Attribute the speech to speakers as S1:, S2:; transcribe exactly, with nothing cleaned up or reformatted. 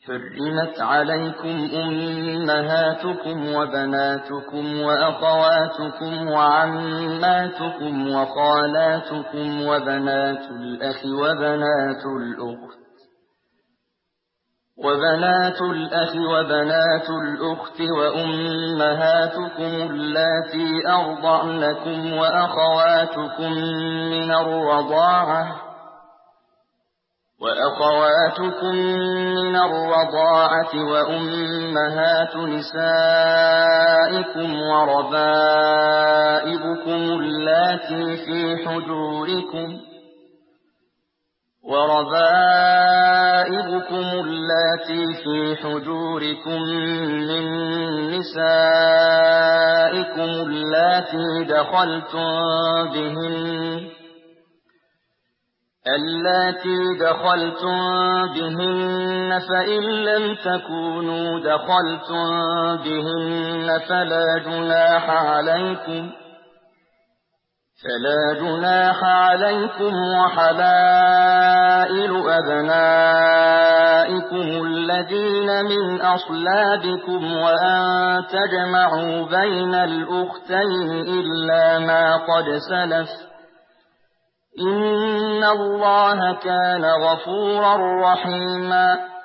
S1: حرمت عليكم أمهاتكم وبناتكم وأخواتكم وعماتكم وخالاتكم وبنات الأخ وبنات الأخت وبنات الأخ وبنات الأخت وأمهاتكم اللاتي أرضعنكم وأخواتكم من الرضاعة وأخواتكم من الرضاعة وأمهات نسائكم وربائبكم اللاتي في حجوركم وربائبكم اللاتي في حجوركم من نسائكم اللاتي دخلتم بهن اللاتي دخلتم بهن فإن لم تكونوا دخلتم بهن فلا جناح عليكم فلا جناح عليكم وحلائل أبنائكم الذين من أصلابكم وأن تجمعوا بين الأختين إلا ما قد سلف إن الله كان غفورا رحيما